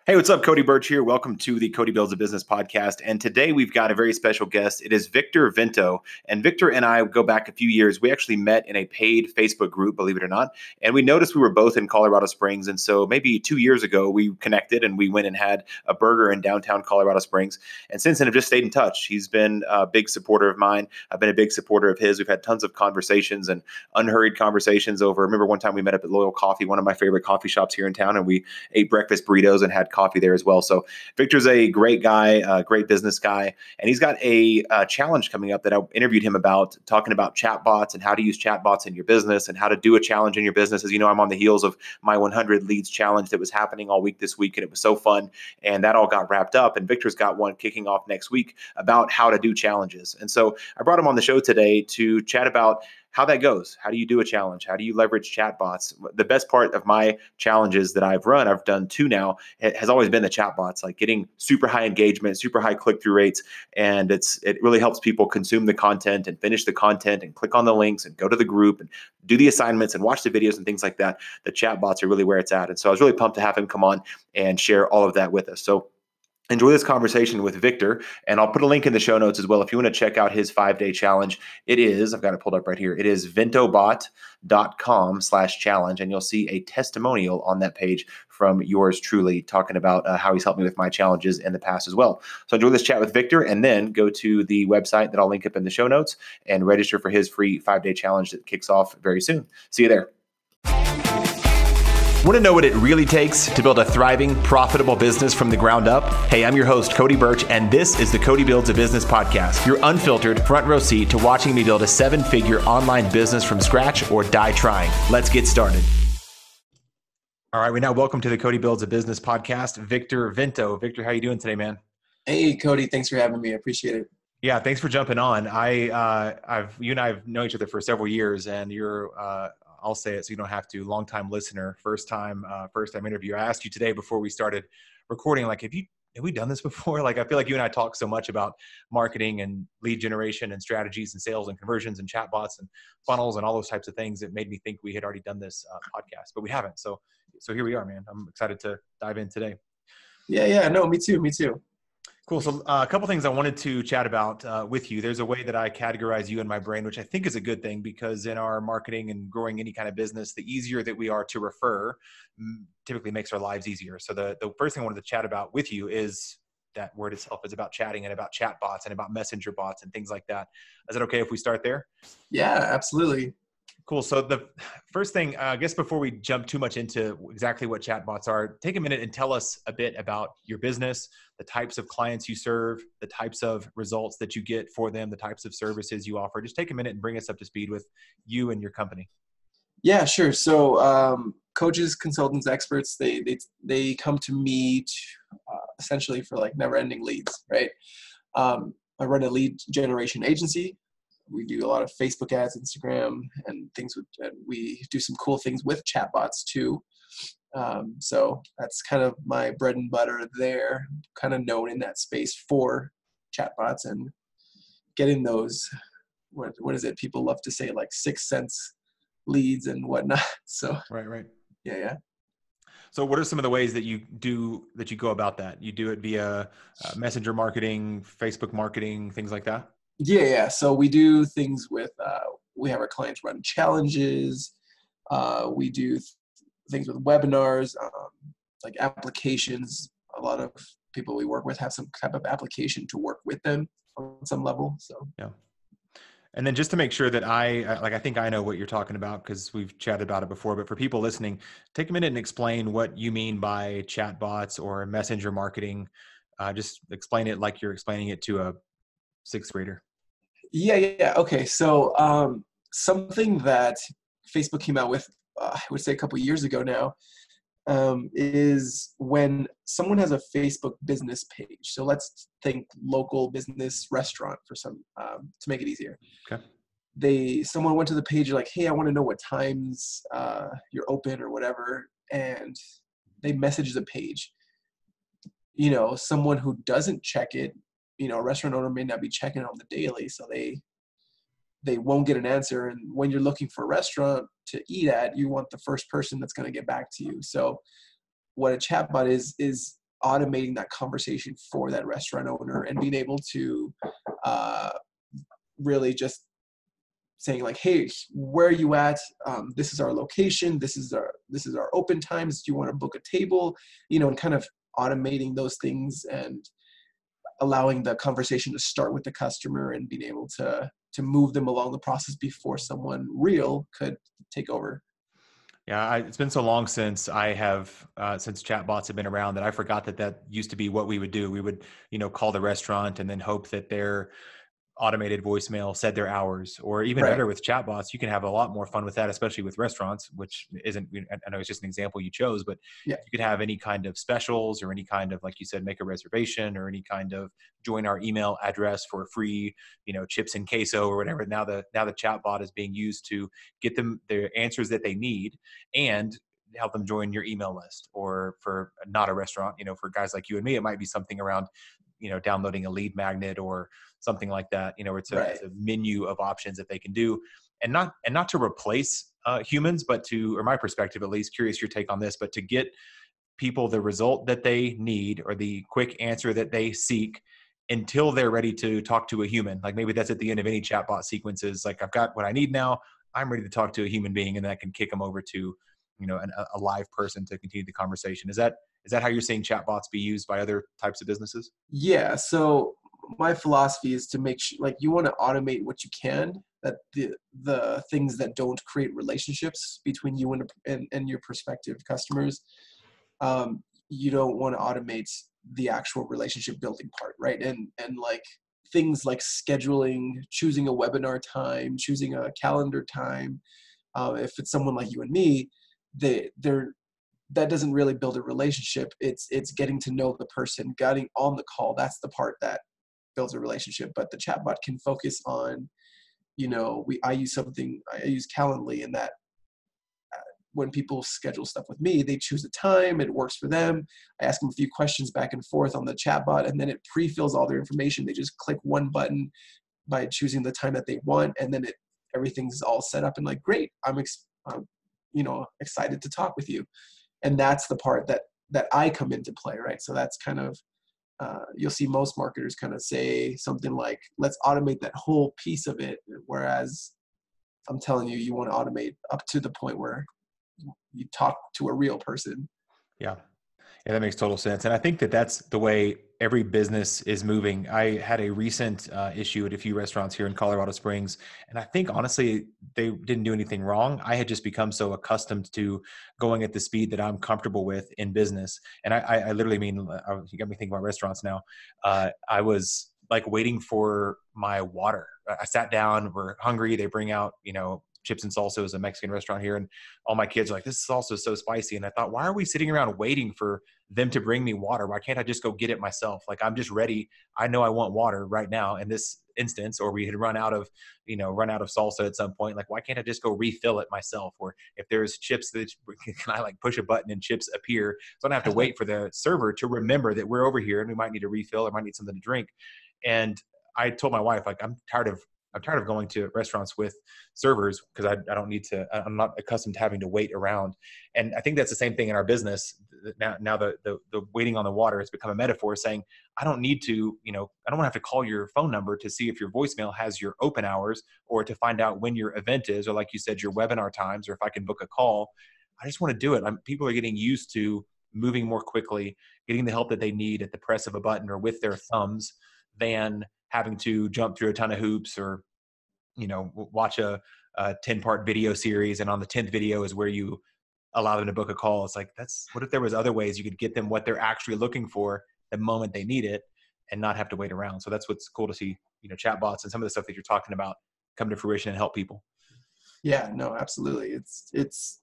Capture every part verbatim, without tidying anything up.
Hey, what's up? Cody Birch here. Welcome to the Cody Builds a Business podcast. And today we've got a very special guest. It is Victor Vento. And Victor and I go back a few years. We actually met in a paid Facebook group, believe it or not. And we noticed we were both in Colorado Springs. And so maybe two years ago, we connected and we went and had a burger in downtown Colorado Springs. And since then, I've just stayed in touch. He's been a big supporter of mine. I've been a big supporter of his. We've had tons of conversations and unhurried conversations over. I remember one time we met up at Loyal Coffee, one of my favorite coffee shops here in town, and we ate breakfast burritos and had coffee there as well. So Victor's a great guy, a great business guy, and he's got a, a challenge coming up that I interviewed him about, talking about chatbots and how to use chatbots in your business and how to do a challenge in your business. As you know, I'm on the heels of my one hundred leads challenge that was happening all week this week, and it was so fun, and that all got wrapped up, and Victor's got one kicking off next week about how to do challenges. And so I brought him on the show today to chat about how that goes. How do you do a challenge? How do you leverage chatbots? The best part of my challenges that I've run, I've done two now, it has always been the chatbots, like getting super high engagement, super high click-through rates. And it's it really helps people consume the content and finish the content and click on the links and go to the group and do the assignments and watch the videos and things like that. The chatbots are really where it's at. And so I was really pumped to have him come on and share all of that with us. So enjoy this conversation with Victor, and I'll put a link in the show notes as well. If you want to check out his five-day challenge, it is, I've got it pulled up right here. It is ventobot.com slash challenge, and you'll see a testimonial on that page from yours truly talking about uh, how he's helped me with my challenges in the past as well. So enjoy this chat with Victor, and then go to the website that I'll link up in the show notes and register for his free five-day challenge that kicks off very soon. See you there. Want to know what it really takes to build a thriving, profitable business from the ground up? Hey, I'm your host, Cody Birch, and this is the Cody Builds a Business podcast, your unfiltered front row seat to watching me build a seven-figure online business from scratch or die trying. Let's get started. All right, we now welcome to the Cody Builds a Business podcast, Victor Vento. Victor, how are you doing today, man? Hey, Cody, thanks for having me. I appreciate it. Yeah, thanks for jumping on. I, uh, I've, you and I have known each other for several years, and you're, uh, I'll say it so you don't have to, long-time listener, first time, uh, first time interview. I asked you today before we started recording, like, have you, have we done this before? Like, I feel like you and I talk so much about marketing and lead generation and strategies and sales and conversions and chatbots and funnels and all those types of things. It made me think we had already done this uh, podcast, but we haven't. So, so here we are, man. I'm excited to dive in today. Yeah, yeah, no, me too, me too. Cool. So uh, a couple things I wanted to chat about uh, with you. There's a way that I categorize you in my brain, which I think is a good thing, because in our marketing and growing any kind of business, the easier that we are to refer typically makes our lives easier. So the, the first thing I wanted to chat about with you is that word itself is about chatting and about chat bots and about messenger bots and things like that. Is it okay if we start there? Yeah, absolutely. Cool. So the first thing, uh, I guess before we jump too much into exactly what chatbots are, take a minute and tell us a bit about your business, the types of clients you serve, the types of results that you get for them, the types of services you offer. Just take a minute and bring us up to speed with you and your company. Yeah, sure. So um, coaches, consultants, experts, they they they come to me to, uh, essentially for like never-ending leads, right? Um, I run a lead generation agency. We do a lot of Facebook ads, Instagram, and things with, and we do some cool things with chatbots too. Um, so that's kind of my bread and butter there, kind of known in that space for chatbots and getting those, what, what is it? People love to say like six cents leads and whatnot. So, right, right. Yeah, yeah. So what are some of the ways that you do, that you go about that? You do it via uh, messenger marketing, Facebook marketing, things like that? Yeah, yeah. So we do things with, uh, we have our clients run challenges. Uh, we do th- things with webinars, um, like applications. A lot of people we work with have some type of application to work with them on some level. So yeah. And then just to make sure that I, like, I think I know what you're talking about because we've chatted about it before, but for people listening, take a minute and explain what you mean by chatbots or messenger marketing. Uh, just explain it like you're explaining it to a sixth grader. Yeah, yeah. Okay. So um, something that Facebook came out with, uh, I would say a couple of years ago now, um, is when someone has a Facebook business page. So let's think local business restaurant for some, um, to make it easier. Okay. They, someone went to the page like, hey, I want to know what times uh, you're open or whatever. And they message the page. You know, someone who doesn't check it, you know, a restaurant owner may not be checking it on the daily, so they they won't get an answer. And when you're looking for a restaurant to eat at, you want the first person that's going to get back to you. So what a chatbot is, is automating that conversation for that restaurant owner and being able to uh, really just saying like, hey, where are you at? Um, this is our location. This is our, this is our open times. Do you want to book a table? You know, and kind of automating those things and allowing the conversation to start with the customer and being able to, to move them along the process before someone real could take over. Yeah, I, it's been so long since I have, uh, since chatbots have been around that I forgot that that used to be what we would do. We would, you know, call the restaurant and then hope that their automated voicemail said their hours, or even Right. better with chatbots, you can have a lot more fun with that, especially with restaurants, which isn't, I know it's just an example you chose, but Yeah. you could have any kind of specials or any kind of, like you said, make a reservation or any kind of join our email address for free, you know, chips and queso or whatever. Now the, now the chatbot is being used to get them the answers that they need and help them join your email list. Or for not a restaurant, you know, for guys like you and me, it might be something around, you know, downloading a lead magnet or something like that. You know, it's a, Right. it's a menu of options that they can do, and not, and not to replace uh, humans, but to, or my perspective, at least, curious your take on this, but to get people the result that they need or the quick answer that they seek until they're ready to talk to a human. Like maybe that's at the end of any chatbot sequences. Like I've got what I need now. I'm ready to talk to a human being, and that can kick them over to, you know, an, a live person to continue the conversation. Is that, is that how you're seeing chatbots be used by other types of businesses? Yeah. So my philosophy is to make sure, like, you want to automate what you can, that the the things that don't create relationships between you and and, and your prospective customers, um, you don't want to automate the actual relationship building part, right? And and like things like scheduling, choosing a webinar time, choosing a calendar time. Uh, if it's someone like you and me, they they're that doesn't really build a relationship. It's it's getting to know the person, getting on the call. That's the part that builds a relationship. But the chatbot can focus on, you know, we I use something I use Calendly, and that uh, when people schedule stuff with me, they choose a time, it works for them. I ask them a few questions back and forth on the chatbot, and then it pre-fills all their information. They just click one button by choosing the time that they want, and then it everything's all set up and like, great, I'm, ex- I'm you know, excited to talk with you. And that's the part that that I come into play, right? So that's kind of uh, you'll see most marketers kind of say something like, let's automate that whole piece of it, whereas I'm telling you, you want to automate up to the point where you talk to a real person. Yeah. Yeah, that makes total sense. And I think that that's the way every business is moving. I had a recent uh, issue at a few restaurants here in Colorado Springs. And I think honestly, they didn't do anything wrong. I had just become so accustomed to going at the speed that I'm comfortable with in business. And I, I, I literally mean, uh, you got me thinking about restaurants now. Uh, I was like waiting for my water. I sat down, we're hungry. They bring out, you know, chips and salsa is a Mexican restaurant here. And all my kids are like, this salsa is so spicy. And I thought, why are we sitting around waiting for them to bring me water? Why can't I just go get it myself? Like, I'm just ready. I know I want water right now in this instance, or we had run out of, you know, run out of salsa at some point. Like, why can't I just go refill it myself? Or if there's chips, that can I like push a button and chips appear? So I don't have to wait for the server to remember that we're over here and we might need a refill or might need something to drink. And I told my wife, like, I'm tired of I'm tired of going to restaurants with servers because I, I don't need to, I'm not accustomed to having to wait around. And I think that's the same thing in our business. Now, now the, the, the waiting on the water has become a metaphor, saying, I don't need to, you know, I don't want to have to call your phone number to see if your voicemail has your open hours or to find out when your event is, or like you said, your webinar times, or if I can book a call. I just want to do it. I'm, people are getting used to moving more quickly, getting the help that they need at the press of a button or with their thumbs, than having to jump through a ton of hoops or, you know, watch a, a ten part video series. And on the tenth video is where you allow them to book a call. It's like, that's, what if there was other ways you could get them what they're actually looking for the moment they need it and not have to wait around. So that's what's cool to see, you know, chatbots and some of the stuff that you're talking about come to fruition and help people. Yeah, no, absolutely. It's, it's,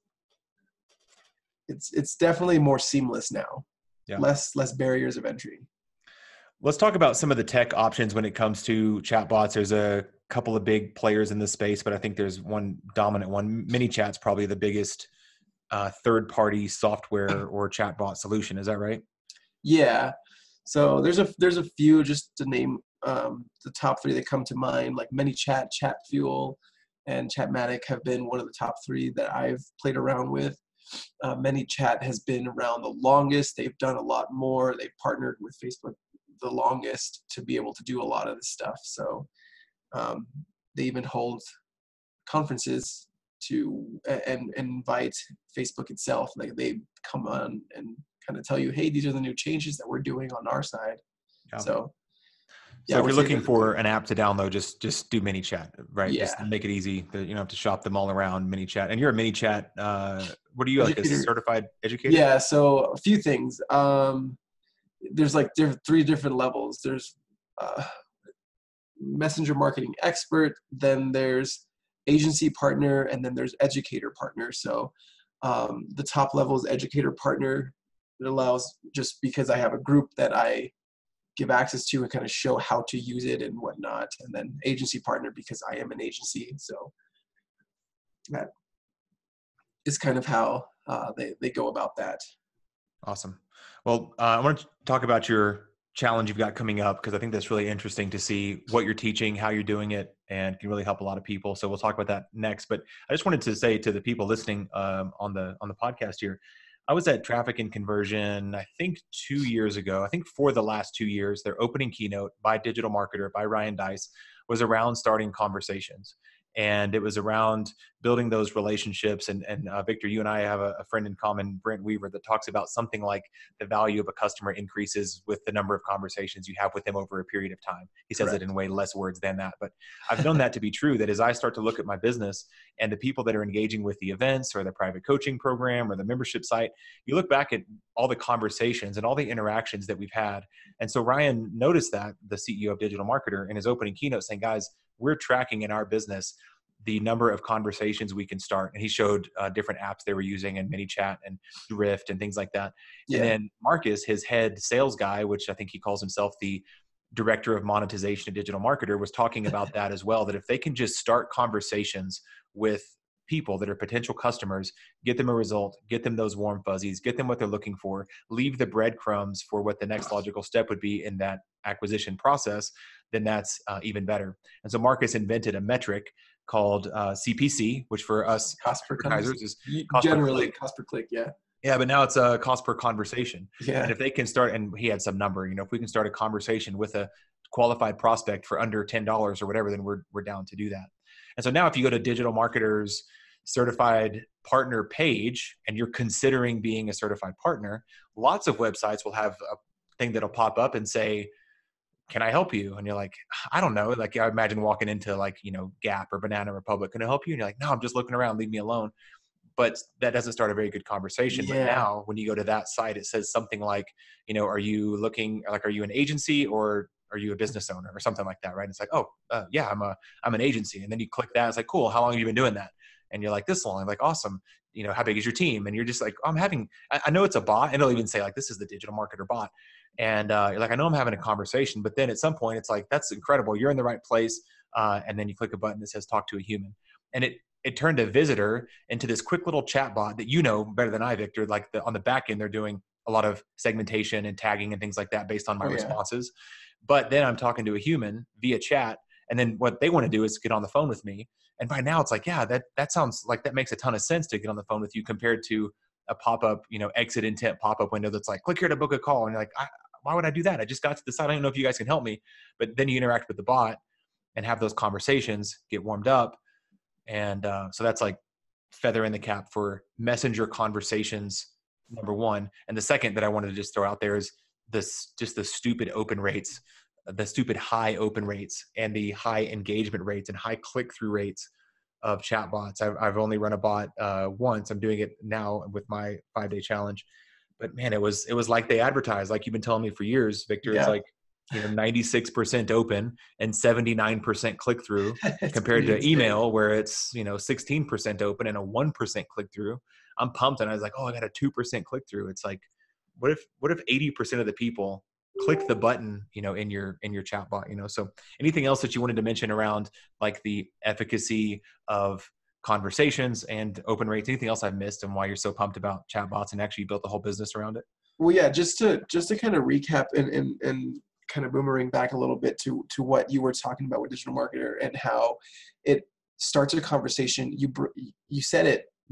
it's, it's definitely more seamless now. Yeah. Less, less barriers of entry. Let's talk about some of the tech options when it comes to chatbots. There's a couple of big players in this space, but I think there's one dominant one. ManyChat's probably the biggest uh, third-party software or chatbot solution. Is that right? Yeah. So there's a there's a few, just to name um, the top three that come to mind, like ManyChat, Chatfuel, and Chatmatic have been one of the top three that I've played around with. Uh, ManyChat has been around the longest. They've done a lot more. They've partnered with Facebook the longest to be able to do a lot of this stuff. So um, they even hold conferences to and, and invite Facebook itself. Like they come on and kind of tell you, hey, these are the new changes that we're doing on our side. Yeah. So So yeah, if you're looking for an app to download, just just do ManyChat, right? Yeah. Just make it easy. You don't have to shop them all around. ManyChat, and you're a ManyChat. Uh, what are you, like a certified educator? Yeah. So a few things. Um, there's like diff- three different levels. There's uh, messenger marketing expert, then there's agency partner, and then there's educator partner. So um, the top level is educator partner. It allows, just because I have a group that I give access to and kind of show how to use it and whatnot. And then agency partner, because I am an agency. So that is kind of how uh, they, they go about that. Awesome. Well, uh, I want to talk about your challenge you've got coming up, because I think that's really interesting to see what you're teaching, how you're doing it, and can really help a lot of people. So we'll talk about that next. But I just wanted to say to the people listening um, on the on the podcast here, I was at Traffic and Conversion, I think two years ago. I think for the last two years, their opening keynote by Digital Marketer, by Ryan Deiss, was around starting conversations. And it was around building those relationships. And, and uh, Victor, you and I have a, a friend in common, Brent Weaver, that talks about something like the value of a customer increases with the number of conversations you have with them over a period of time. He says Correct. It in way less words than that. But I've known that to be true, that as I start to look at my business and the people that are engaging with the events or the private coaching program or the membership site, you look back at all the conversations and all the interactions that we've had. And so Ryan noticed that, the C E O of Digital Marketer, in his opening keynote, saying, guys, we're tracking in our business the number of conversations we can start. And he showed uh, different apps they were using, and ManyChat and Drift and things like that. Yeah. And then Marcus, his head sales guy, which I think he calls himself the director of monetization at Digital Marketer, was talking about that as well, that if they can just start conversations with people that are potential customers, get them a result, get them those warm fuzzies, get them what they're looking for, leave the breadcrumbs for what the next logical step would be in that acquisition process, then that's uh, even better. And so Marcus invented a metric called uh, C P C, which for us cost per advertisers is cost generally per cost per click. Yeah. Yeah, but now it's a cost per conversation. Yeah. And if they can start, and he had some number, you know, if we can start a conversation with a qualified prospect for under ten dollars or whatever, then we're we're down to do that. And so now if you go to Digital Marketer's certified partner page and you're considering being a certified partner, lots of websites will have a thing that'll pop up and say, can I help you? And you're like, I don't know. Like, I imagine walking into like, you know, Gap or Banana Republic. Can I help you? And you're like, no, I'm just looking around. Leave me alone. But that doesn't start a very good conversation. Yeah. But now when you go to that site, it says something like, you know, are you looking, like, are you an agency or are you a business owner or something like that? Right. And it's like, oh uh, yeah, I'm a, I'm an agency. And then you click that. It's like, cool. How long have you been doing that? And you're like, this long. I'm like, awesome. You know, how big is your team? And you're just like, oh, I'm having, I, I know it's a bot, and it'll even say like, this is the Digital Marketer bot. And uh, you're like, I know I'm having a conversation, but then at some point it's like, that's incredible. You're in the right place. Uh, and then you click a button that says talk to a human. And it, it turned a visitor into this quick little chat bot that, you know, better than I, Victor, like the, on the back end, they're doing a lot of segmentation and tagging and things like that based on my oh, responses. Yeah. But then I'm talking to a human via chat. And then what they want to do is get on the phone with me. And by now it's like, yeah, that, that sounds like that makes a ton of sense to get on the phone with you compared to a pop-up, you know, exit intent pop-up window that's like, click here to book a call. And you're like, I, why would I do that? I just got to the site. I don't know if you guys can help me. But then you interact with the bot and have those conversations, get warmed up. And uh, so that's like feather in the cap for messenger conversations, number one. And the second that I wanted to just throw out there is this, just the stupid open rates, the stupid high open rates and the high engagement rates and high click-through rates of chatbots. I've, I've only run a bot uh, once. I'm doing it now with my five-day challenge. But man, it was it was like they advertised, like you've been telling me for years, Victor. Yeah. It's like, you know, ninety-six percent open and seventy-nine percent click through compared to email where it's, you know, sixteen percent open and a one percent click through. I'm pumped, and I was like, oh, I got a two percent click through. It's like, what if what if eighty percent of the people click the button, you know, in your in your chat bot, you know? So anything else that you wanted to mention around like the efficacy of conversations and open rates, anything else I've missed and why you're so pumped about chatbots and actually built the whole business around it? Well, yeah, just to just to kind of recap and and, and kind of boomerang back a little bit to to what you were talking about with Digital Marketer and how it starts a conversation. You you said it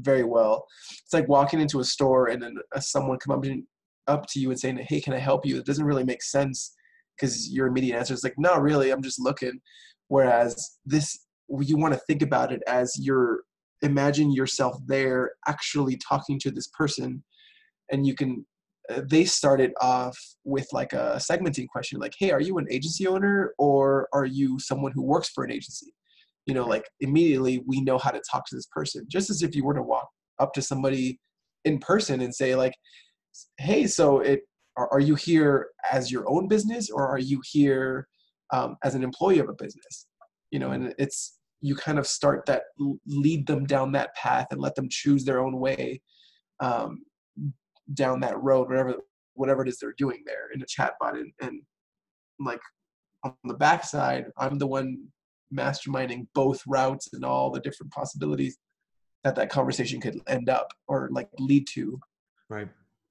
very well. It's like walking into a store and then uh, someone come up, in, up to you and saying, hey, can I help you? It doesn't really make sense because your immediate answer is like, no, really, I'm just looking. Whereas this, you want to think about it as you're, imagine yourself there actually talking to this person, and you can, uh, they started off with like a segmenting question, like, hey, are you an agency owner or are you someone who works for an agency? You know, like immediately we know how to talk to this person, just as if you were to walk up to somebody in person and say like, hey, so it, are, are you here as your own business or are you here um, as an employee of a business? You know, and it's, you kind of start that, lead them down that path and let them choose their own way um, down that road, whatever, whatever it is they're doing there in a chatbot. And, and like on the backside, I'm the one masterminding both routes and all the different possibilities that that conversation could end up or like lead to. Right.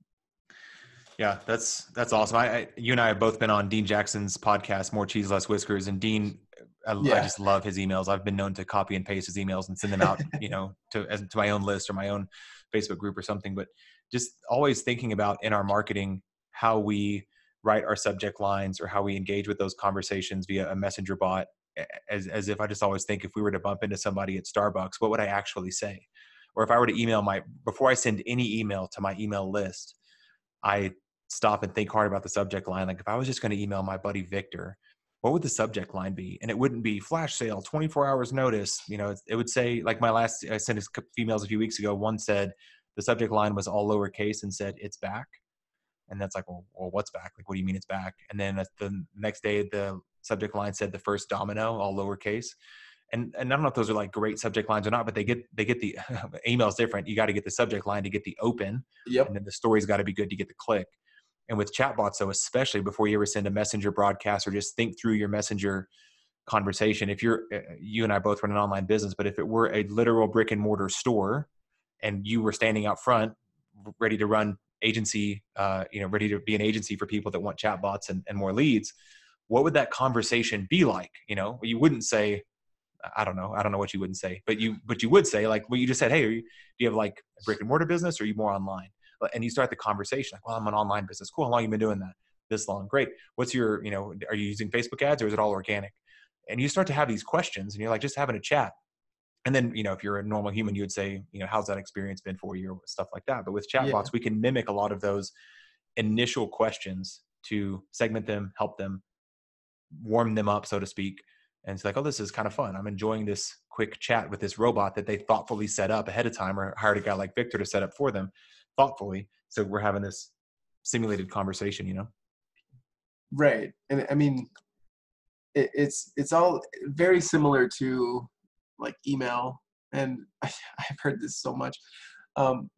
Yeah, that's that's awesome. I, I you and I have both been on Dean Jackson's podcast, More Cheese, Less Whiskers, and Dean, I, Yeah. I just love his emails. I've been known to copy and paste his emails and send them out, you know, to as, to my own list or my own Facebook group or something. But just always thinking about in our marketing how we write our subject lines or how we engage with those conversations via a messenger bot. As as if I just always think, if we were to bump into somebody at Starbucks, what would I actually say? Or if I were to email my, before I send any email to my email list, I stop and think hard about the subject line. Like if I was just going to email my buddy Victor, what would the subject line be? And it wouldn't be flash sale, twenty-four hours notice. You know, it, it would say, like my last, I sent his females a few weeks ago. One said the subject line was all lowercase and said, it's back. And that's like, well, well, what's back? Like, what do you mean it's back? And then the next day, the subject line said the first domino, all lowercase. And and I don't know if those are like great subject lines or not, but they get, they get the email's different. You got to get the subject line to get the open. Yep. And then the story's got to be good to get the click. And with chatbots, though, especially before you ever send a messenger broadcast or just think through your messenger conversation, if you're, you and I both run an online business, but if it were a literal brick and mortar store and you were standing out front, ready to run agency, uh, you know, ready to be an agency for people that want chatbots and, and more leads, what would that conversation be like? You know, you wouldn't say, I don't know. I don't know what you wouldn't say, but you, but you would say like, well, you just said, hey, are you, do you have like a brick and mortar business or are you more online? And you start the conversation like, well, I'm an online business. Cool. How long have you been doing that? This long. Great. What's your, you know, are you using Facebook ads or is it all organic? And you start to have these questions and you're like, just having a chat. And then, you know, if you're a normal human, you would say, you know, how's that experience been for you or stuff like that. But with chatbots, yeah. we can mimic a lot of those initial questions to segment them, help them, warm them up, so to speak. And it's like, oh, this is kind of fun. I'm enjoying this quick chat with this robot that they thoughtfully set up ahead of time or hired a guy like Victor to set up for them thoughtfully. So we're having this simulated conversation, you know? Right. And I mean, it, it's, it's all very similar to like email. And I, I've heard this so much. Um,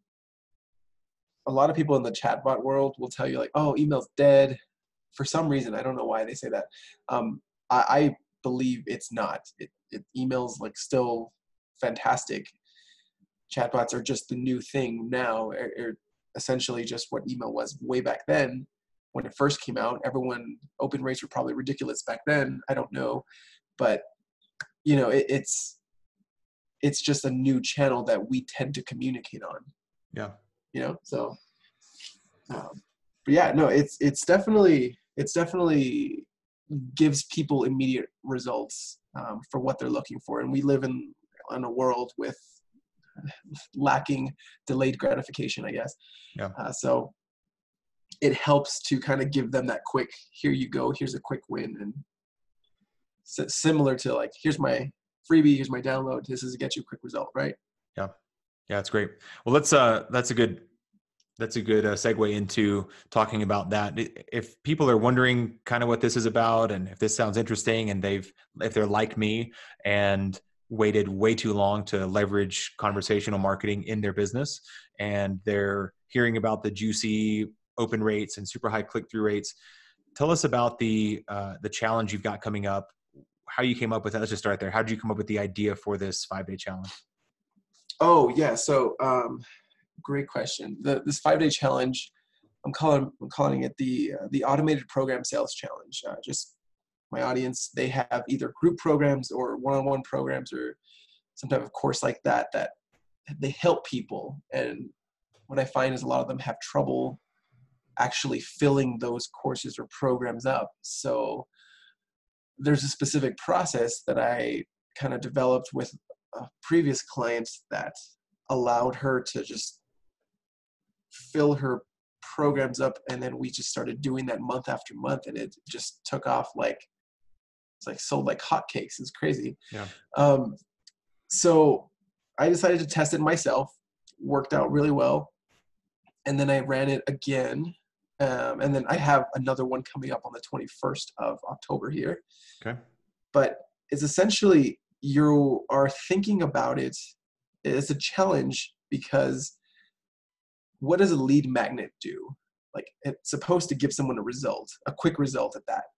a lot of people in the chatbot world will tell you like, oh, email's dead. For some reason, I don't know why they say that. Um, I, I believe it's not. It, it email's like still fantastic. Chatbots are just the new thing now. Are, are essentially just what email was way back then when it first came out. Everyone, open rates were probably ridiculous back then. I don't know, but you know, it, it's it's just a new channel that we tend to communicate on. Yeah. You know, so. Um, but yeah, no, it's it's definitely it's definitely gives people immediate results um, for what they're looking for, and we live in in a world with lacking delayed gratification, I guess. Yeah. Uh, so it helps to kind of give them that quick, here you go, here's a quick win, and so similar to like, here's my freebie, here's my download, this is to get you a quick result, right? Yeah, yeah, that's great. Well, let's uh, that's a good. That's a good uh, segue into talking about that. If people are wondering kind of what this is about, and if this sounds interesting, and they've, if they're like me and waited way too long to leverage conversational marketing in their business, and they're hearing about the juicy open rates and super high click-through rates, tell us about the uh, the challenge you've got coming up. How you came up with that? Let's just start there. How did you come up with the idea for this five-day challenge? Oh yeah, so. Um... Great question. The, this five-day challenge, I'm calling I'm calling it the uh, the automated program sales challenge. Uh, just my audience, they have either group programs or one-on-one programs or some type of course like that that they help people. And what I find is a lot of them have trouble actually filling those courses or programs up. So there's a specific process that I kind of developed with a previous client that allowed her to just fill her programs up. And then we just started doing that month after month, and it just took off like, it's like sold like hotcakes. It's crazy. Yeah. Um, so I decided to test it myself, worked out really well. And then I ran it again. Um, and then I have another one coming up on the twenty-first of October here. Okay. But it's essentially, you are thinking about it as a challenge, because what does a lead magnet do? Like, it's supposed to give someone a result, a quick result at that.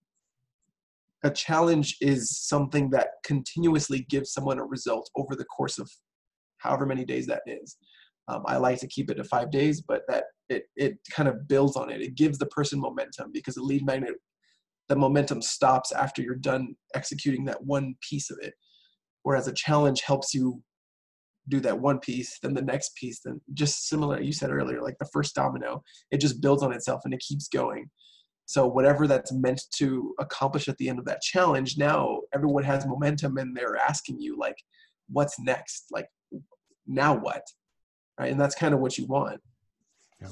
A challenge is something that continuously gives someone a result over the course of however many days that is. Um, I like to keep it to five days, but that it it kind of builds on it. It gives the person momentum, because a lead magnet, the momentum stops after you're done executing that one piece of it. Whereas a challenge helps you do that one piece, then the next piece, then just similar, you said earlier, like the first domino, it just builds on itself and it keeps going. So whatever that's meant to accomplish at the end of that challenge, now everyone has momentum and they're asking you, like, what's next? Like, now what? Right? And that's kind of what you want. Yeah.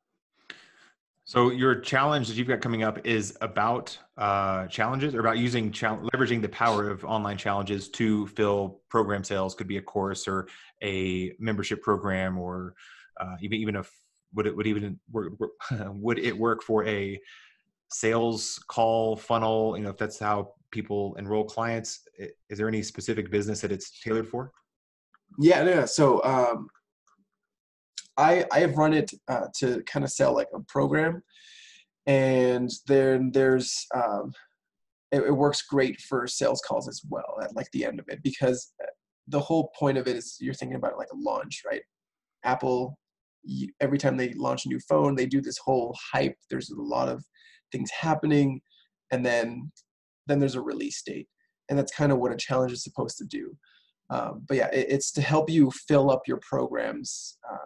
So your challenge that you've got coming up is about uh, challenges, or about using, chal- leveraging the power of online challenges to fill program sales. Could be a course or a membership program, or uh, even even if would it would even work, would it work for a sales call funnel? You know, if that's how people enroll clients, is there any specific business that it's tailored for? Yeah, yeah. So um, I I have run it uh, to kind of sell like a program, and then there's um, it, it works great for sales calls as well at like the end of it, because the whole point of it is you're thinking about it like a launch, right? Apple, you, every time they launch a new phone, they do this whole hype. There's a lot of things happening, and then then there's a release date, and that's kind of what a challenge is supposed to do. Um, but yeah, it, it's to help you fill up your programs uh,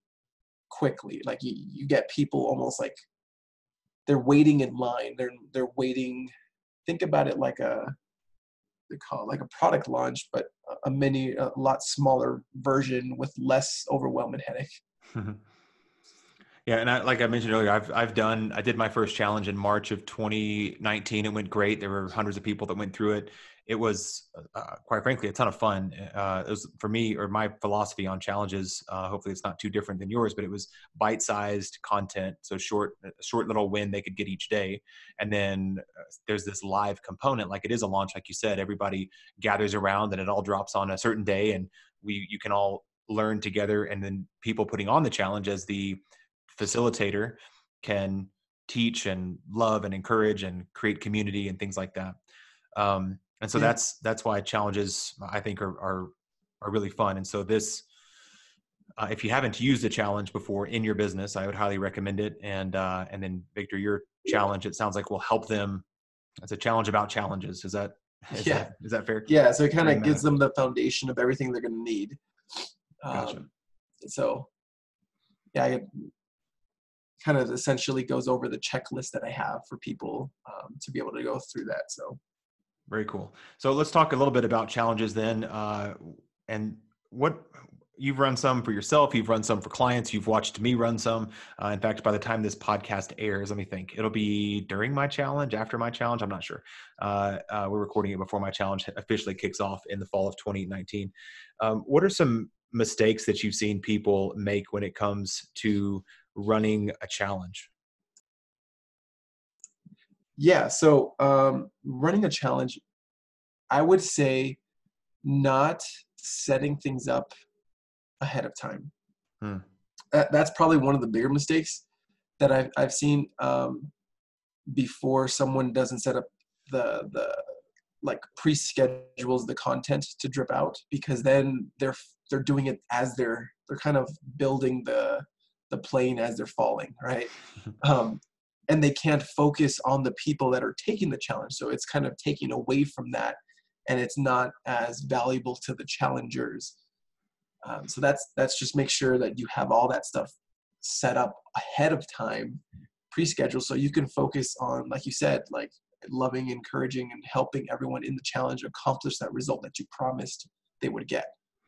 quickly. Like you, you get people almost like they're waiting in line. They're they're waiting. Think about it like a they call it like a product launch, but a mini, a lot smaller version with less overwhelming headache. Yeah, and I, like I mentioned earlier, I've I've done I did my first challenge in March of twenty nineteen. It went great. There were hundreds of people that went through it. It was, uh, quite frankly, a ton of fun. Uh, it was, for me, or my philosophy on challenges. Uh, hopefully, it's not too different than yours, but it was bite-sized content, so short, a short little win they could get each day, and then uh, there's this live component, like it is a launch, like you said. Everybody gathers around, and it all drops on a certain day, and we you can all learn together, and then people putting on the challenge as the facilitator can teach and love and encourage and create community and things like that. Um, and so Yeah. that's, that's why challenges, I think, are, are, are really fun. And so this, uh, if you haven't used a challenge before in your business, I would highly recommend it. And, uh, and then Victor, your challenge, it sounds like will help them. It's a challenge about challenges. Is that, is Yeah. that, is that fair? Yeah. So it kind Bring of that gives up. them the foundation of everything they're going to need. Um, Gotcha. So yeah, I kind of essentially goes over the checklist that I have for people um, to be able to go through that. So very cool. So let's talk a little bit about challenges then. Uh, and what you've run some for yourself, you've run some for clients, you've watched me run some. Uh, in fact, by the time this podcast airs, let me think, it'll be during my challenge, after my challenge, I'm not sure. Uh, uh, we're recording it before my challenge officially kicks off in the fall of twenty nineteen. Um, what are some mistakes that you've seen people make when it comes to running a challenge? yeah, so um, running a challenge, I would say not setting things up ahead of time. Hmm. That, that's probably one of the bigger mistakes that I've, I've seen um, before someone doesn't set up the, the like pre-schedules the content to drip out, because then they're, they're doing it as they're, they're kind of building the, the plane as they're falling. Right. Um, and they can't focus on the people that are taking the challenge. So it's kind of taking away from that, and it's not as valuable to the challengers. Um, so that's that's just make sure that you have all that stuff set up ahead of time, pre-scheduled, so you can focus on, like you said, like loving, encouraging, and helping everyone in the challenge accomplish that result that you promised they would get.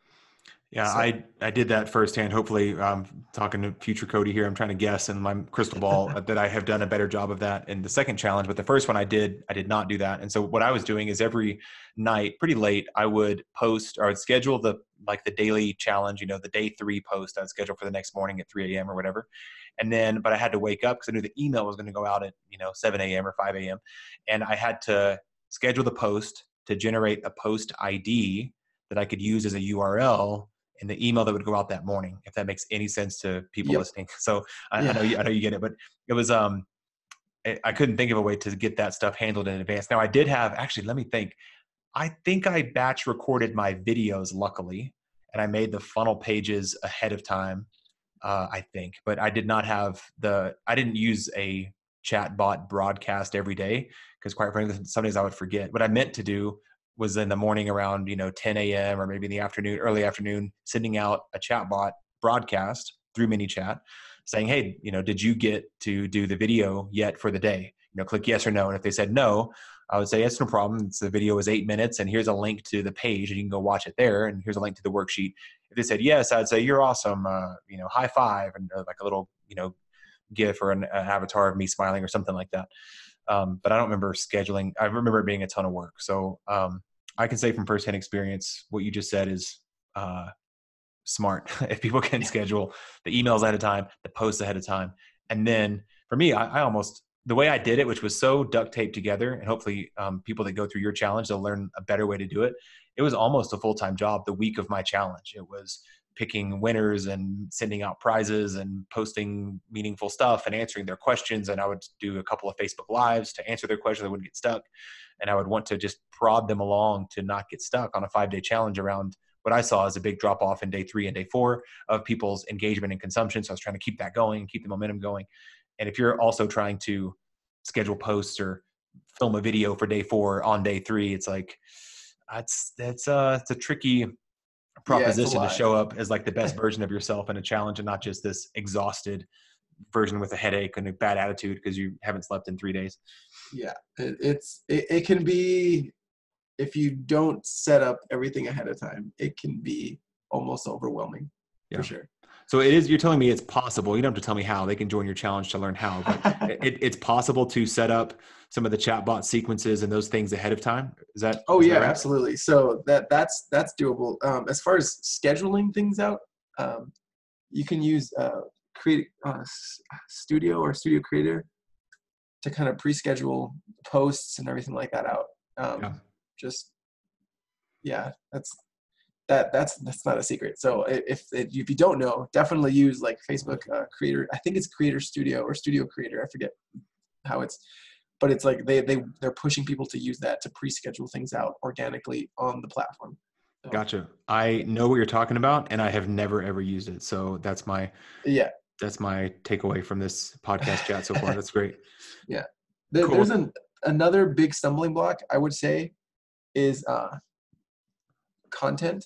Yeah, So. I, I did that firsthand. Hopefully, I'm talking to future Cody here. I'm trying to guess in my crystal ball that I have done a better job of that in the second challenge. But the first one I did, I did not do that. And so what I was doing is every night, pretty late, I would post or I would schedule the like the daily challenge, you know, the day three post I'd schedule for the next morning at three a.m. or whatever. And then, but I had to wake up because I knew the email was going to go out at, you know, seven a.m. or five a.m. And I had to schedule the post to generate a post I D that I could use as a U R L in the email that would go out that morning, if that makes any sense to people Yep. listening. So I, Yeah. I know you, I know you get it, but it was, um, I, I couldn't think of a way to get that stuff handled in advance. Now I did have, actually, let me think. I think I batch recorded my videos luckily, and I made the funnel pages ahead of time. Uh, I think, but I did not have the, I didn't use a chat bot broadcast every day because quite frankly, some days I would forget. What I meant to do was in the morning around, you know, ten a.m. or maybe in the afternoon, early afternoon, sending out a chat bot broadcast through ManyChat saying, hey, you know, did you get to do the video yet for the day? You know, click yes or no. And if they said no, I would say, yes, no problem. It's, the video is eight minutes and here's a link to the page and you can go watch it there. And here's a link to the worksheet. If they said yes, I'd say, you're awesome. Uh, you know, high five and uh, like a little, you know, GIF or an, an avatar of me smiling or something like that. Um, but I don't remember scheduling. I remember it being a ton of work. So um, I can say from firsthand experience, what you just said is uh, smart. If people can schedule the emails ahead of time, the posts ahead of time. And then for me, I, I almost, the way I did it, which was so duct taped together, and hopefully um, people that go through your challenge, they'll learn a better way to do it. It was almost a full-time job the week of my challenge. It was picking winners and sending out prizes and posting meaningful stuff and answering their questions. And I would do a couple of Facebook Lives to answer their questions. I wouldn't get stuck. And I would want to just prod them along to not get stuck on a five-day challenge around what I saw as a big drop off in day three and day four of people's engagement and consumption. So I was trying to keep that going, keep the momentum going. And if you're also trying to schedule posts or film a video for day four on day three, it's like, that's, that's uh, it's a tricky proposition yeah, to show up as like the best version of yourself in a challenge and not just this exhausted version with a headache and a bad attitude because you haven't slept in three days. Yeah, it, it's, it, it can be, if you don't set up everything ahead of time, it can be almost overwhelming. Yeah. For sure. So it is, you're telling me it's possible. You don't have to tell me how. They can join your challenge to learn how, but it, it's possible to set up some of the chatbot sequences and those things ahead of time. Is that? Oh is yeah, that right? absolutely. So that that's that's doable. Um, as far as scheduling things out, um, you can use uh, create uh, Studio or Studio Creator to kind of pre-schedule posts and everything like that out. Um, yeah. Just yeah, that's. That that's that's not a secret. So if if you don't know, definitely use like Facebook uh, Creator. I think it's Creator Studio or Studio Creator. I forget how it's, but it's like they they they're pushing people to use that to pre-schedule things out organically on the platform. So. Gotcha. I know what you're talking about, and I have never ever used it. So that's my yeah. That's my takeaway from this podcast chat so far. That's great. Yeah. There, cool. There's an another big stumbling block I would say is uh, content.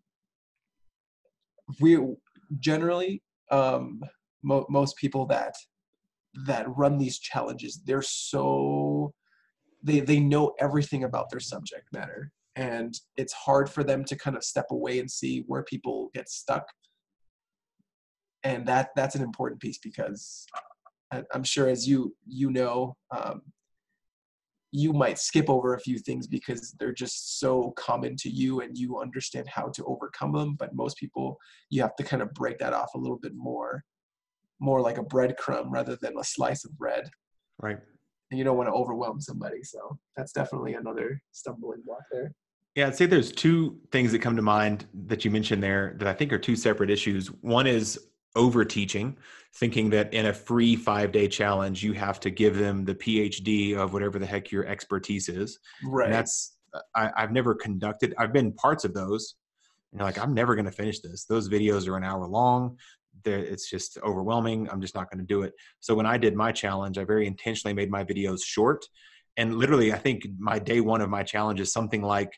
We generally um, mo- most people that that run these challenges, they're so they they know everything about their subject matter, and it's hard for them to kind of step away and see where people get stuck. And that that's an important piece because I, I'm sure, as you you know, um, you might skip over a few things because they're just so common to you and you understand how to overcome them. But most people, you have to kind of break that off a little bit more, more like a breadcrumb rather than a slice of bread. Right. And you don't want to overwhelm somebody. So that's definitely another stumbling block there. Yeah, I'd say there's two things that come to mind that you mentioned there that I think are two separate issues. One is over teaching, thinking that in a free five-day challenge, you have to give them the P H D of whatever the heck your expertise is. Right. And that's, I, I've never conducted, I've been parts of those. And you're like, I'm never going to finish this. Those videos are an hour long. They're, it's just overwhelming. I'm just not going to do it. So when I did my challenge, I very intentionally made my videos short. And literally, I think my day one of my challenge is something like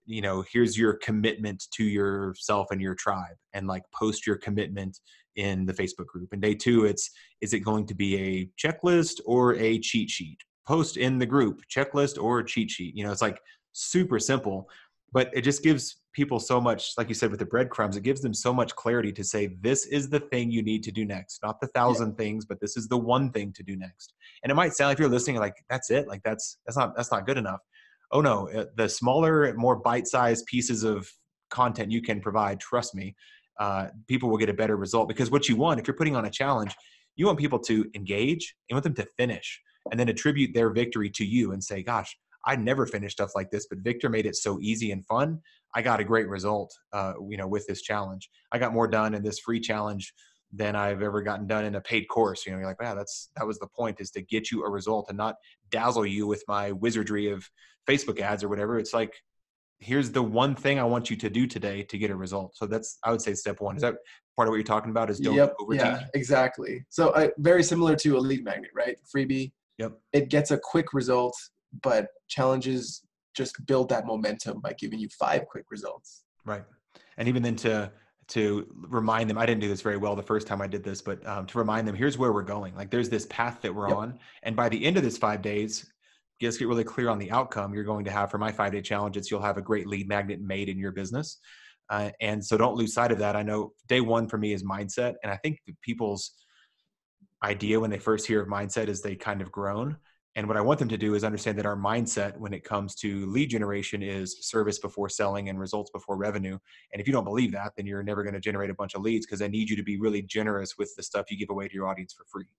you know, here's your commitment to yourself and your tribe, and like post your commitment in the Facebook group. And day two, it's, is it going to be a checklist or a cheat sheet? Post in the group, checklist or cheat sheet. You know, it's like super simple, but it just gives people so much, like you said, with the breadcrumbs, it gives them so much clarity to say, this is the thing you need to do next, not the thousand yeah. things, but this is the one thing to do next. And it might sound, if you're listening, like, that's it. Like that's, that's not, that's not good enough. Oh no, the smaller, more bite-sized pieces of content you can provide, trust me, uh, people will get a better result. Because what you want, if you're putting on a challenge, you want people to engage, you want them to finish, and then attribute their victory to you and say, gosh, I never finished stuff like this, but Victor made it so easy and fun. I got a great result, uh, you know, with this challenge. I got more done in this free challenge than I've ever gotten done in a paid course. You know, you're like, wow, that's, that was the point, is to get you a result and not dazzle you with my wizardry of Facebook ads or whatever. It's like, here's the one thing I want you to do today to get a result. So that's, I would say, step one. Is that part of what you're talking about? Is don't yep, overteach? Yeah, exactly. So uh, very similar to a lead magnet, right? Freebie. Yep. It gets a quick result, but challenges just build that momentum by giving you five quick results. Right. And even then to, to remind them, I didn't do this very well the first time I did this, but um, to remind them, here's where we're going. Like there's this path that we're yep. on. And by the end of this five days, just get really clear on the outcome you're going to have for my five day challenge. It's, you'll have a great lead magnet made in your business. Uh, and so don't lose sight of that. I know day one for me is mindset. And I think people's idea when they first hear of mindset is they kind of groan. And what I want them to do is understand that our mindset when it comes to lead generation is service before selling and results before revenue. And if you don't believe that, then you're never going to generate a bunch of leads, because I need you to be really generous with the stuff you give away to your audience for free.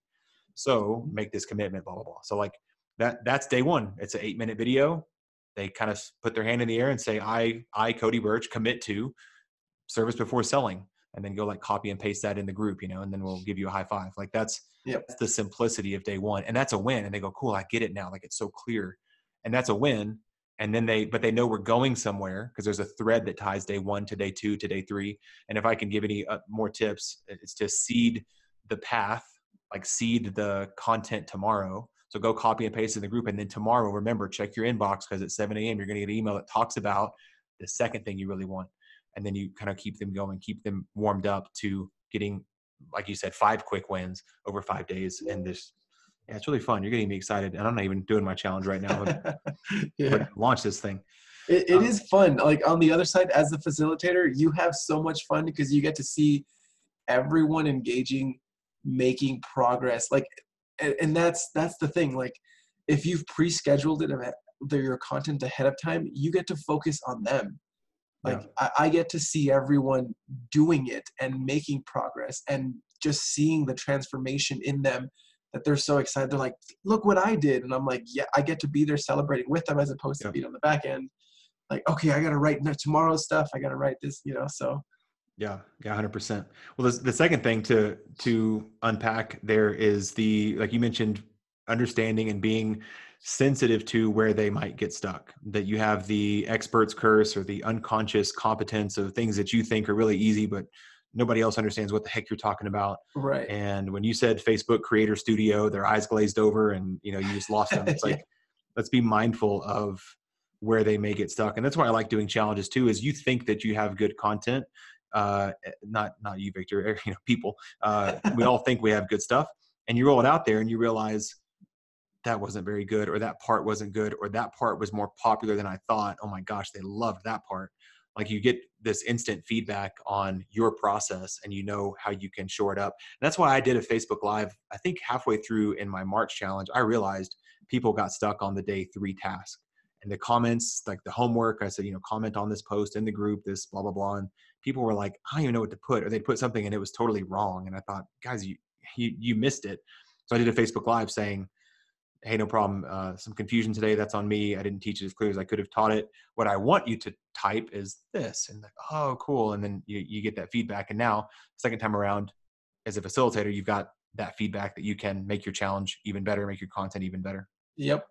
So make this commitment, blah, blah, blah. So like that, that's day one. It's an eight minute video. They kind of put their hand in the air and say, I, I, Cody Birch, commit to service before selling, and then go like copy and paste that in the group, you know, and then we'll give you a high five. Like that's, yep. that's the simplicity of day one. And that's a win. And they go, cool, I get it now. Like it's so clear. And that's a win. And then they, but they know we're going somewhere because there's a thread that ties day one to day two to day three. And if I can give any uh, more tips, it's to seed the path, like seed the content tomorrow. So go copy and paste in the group. And then tomorrow, remember, check your inbox, because at seven a.m. you're going to get an email that talks about the second thing you really want. And then you kind of keep them going, keep them warmed up to getting, like you said, five quick wins over five days. And this, yeah, it's really fun. You're getting me excited. And I'm not even doing my challenge right now. But, yeah. but launch this thing. It, it um, is fun. Like on the other side, as the facilitator, you have so much fun because you get to see everyone engaging, making progress. Like, and, and that's, that's the thing. Like if you've pre-scheduled it, your content ahead of time, you get to focus on them. Like yeah. I, I get to see everyone doing it and making progress and just seeing the transformation in them, that they're so excited. They're like, look what I did. And I'm like, yeah, I get to be there celebrating with them as opposed to yeah. being on the back end. Like, okay, I got to write tomorrow's stuff. I got to write this, you know, so. Yeah. Yeah. one hundred percent. Well, the, the second thing to, to unpack there is the, like you mentioned, understanding and being sensitive to where they might get stuck, that you have the expert's curse or the unconscious competence of things that you think are really easy, but nobody else understands what the heck you're talking about. Right. And when you said Facebook Creator Studio, their eyes glazed over and, you know, you just lost them. It's like, yeah. let's be mindful of where they may get stuck. And that's why I like doing challenges too, is you think that you have good content. Uh, not, not you, Victor, you know, people, uh, we all think we have good stuff, and you roll it out there and you realize that wasn't very good, or that part wasn't good, or that part was more popular than I thought. Oh my gosh, they loved that part. Like you get this instant feedback on your process and you know how you can shore it up. And that's why I did a Facebook Live. I think halfway through in my March challenge, I realized people got stuck on the day three task. And the comments, like the homework, I said, you know, comment on this post in the group, this blah, blah, blah. And people were like, I don't even know what to put, or they'd put something and it was totally wrong. And I thought, guys, you, you, you missed it. So I did a Facebook Live saying, hey, no problem. Uh, some confusion today. That's on me. I didn't teach it as clear as I could have taught it. What I want you to type is this. And like, oh, cool. And then you, you get that feedback. And now second time around as a facilitator, you've got that feedback that you can make your challenge even better, make your content even better. Yep.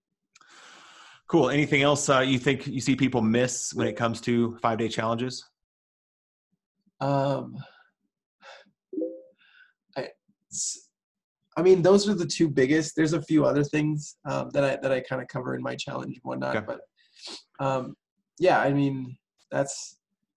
Cool. Anything else uh, you think you see people miss when it comes to five day challenges? Um, I, I mean, those are the two biggest. There's a few other things um, that I that I kind of cover in my challenge and whatnot. Okay. But um, yeah, I mean, that's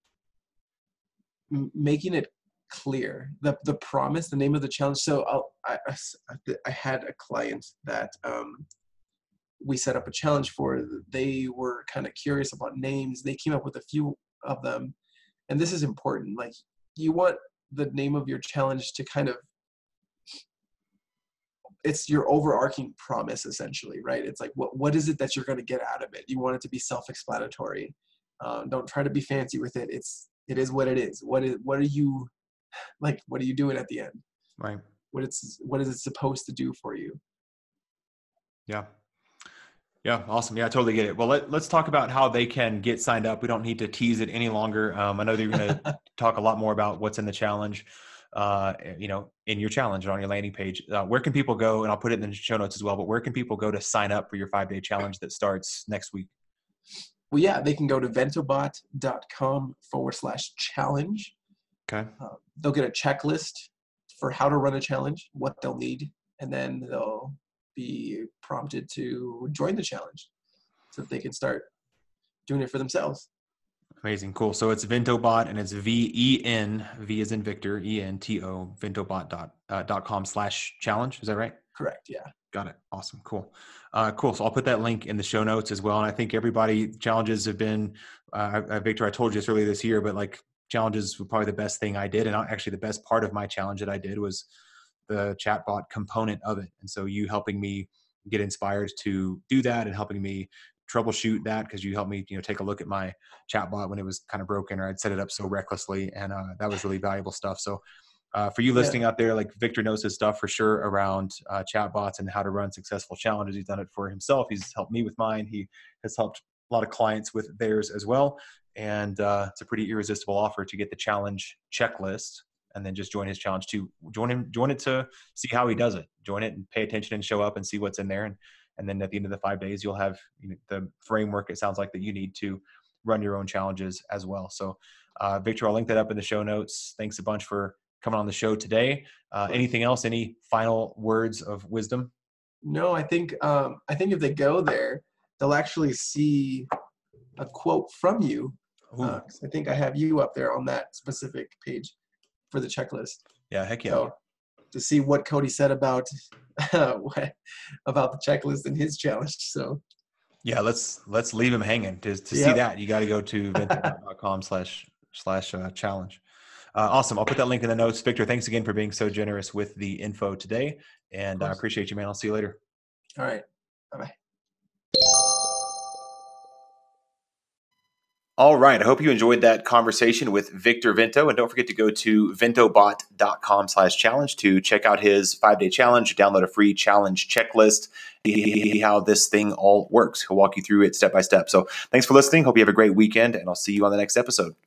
m- making it clear the the promise, the name of the challenge. So I'll, I, I s- I I had a client that um, we set up a challenge for. They were kind of curious about names. They came up with a few of them, and this is important. Like, you want the name of your challenge to kind of, it's your overarching promise essentially, right? It's like, what what is it that you're going to get out of it? You want it to be self-explanatory. Um, don't try to be fancy with it. It's it is what it is. What is what are you like? What are you doing at the end? Right. What it's what is it supposed to do for you? Yeah. Yeah. Awesome. Yeah, I totally get it. Well, let, let's talk about how they can get signed up. We don't need to tease it any longer. Um, I know that you're going to talk a lot more about what's in the challenge, uh, you know, in your challenge on your landing page. Uh, where can people go? And I'll put it in the show notes as well, but where can people go to sign up for your five day challenge that starts next week? Well, yeah, they can go to ventobot.com forward slash challenge. Okay. Uh, they'll get a checklist for how to run a challenge, what they'll need, and then they'll be prompted to join the challenge so that they can start doing it for themselves. Amazing. Cool. So it's Ventobot, and it's V E N, V as in Victor, E N T O, ventobot dot, uh, dot com slash challenge. Is that right? Correct. Yeah. Got it. Awesome. Cool. Uh, cool. So I'll put that link in the show notes as well. And I think everybody, challenges have been, uh, uh, Victor, I told you this earlier this year, but like, challenges were probably the best thing I did. And actually the best part of my challenge that I did was the chatbot component of it. And so you helping me get inspired to do that and helping me troubleshoot that, because you helped me, you know, take a look at my chatbot when it was kind of broken or I'd set it up so recklessly. And uh, that was really valuable stuff. So uh, for you listening Yeah. out there, like, Victor knows his stuff for sure around uh, chatbots and how to run successful challenges. He's done it for himself. He's helped me with mine. He has helped a lot of clients with theirs as well. And uh, it's a pretty irresistible offer to get the challenge checklist and then just join his challenge to join him, join it to see how he does it, join it and pay attention and show up and see what's in there. And, and then at the end of the five days, you'll have, you know, the framework, it sounds like, that you need to run your own challenges as well. So uh, Victor, I'll link that up in the show notes. Thanks a bunch for coming on the show today. Uh, anything else? Any final words of wisdom? No, I think um, I think if they go there, they'll actually see a quote from you. Uh, 'cause I think I have you up there on that specific page for the checklist. Yeah, heck yeah. So to see what Cody said about uh, what, about the checklist and his challenge. So yeah, let's let's leave him hanging. To to Yep. see that, you got to go to ventobot dot com slash slash challenge. Uh, awesome. I'll put that link in the notes. Victor, thanks again for being so generous with the info today. And I appreciate you, man. I'll see you later. All right. Bye-bye. All right. I hope you enjoyed that conversation with Victor Vento. And don't forget to go to ventobot dot com slash challenge to check out his five-day challenge, download a free challenge checklist, see how this thing all works. He'll walk you through it step by step. So thanks for listening. Hope you have a great weekend, and I'll see you on the next episode.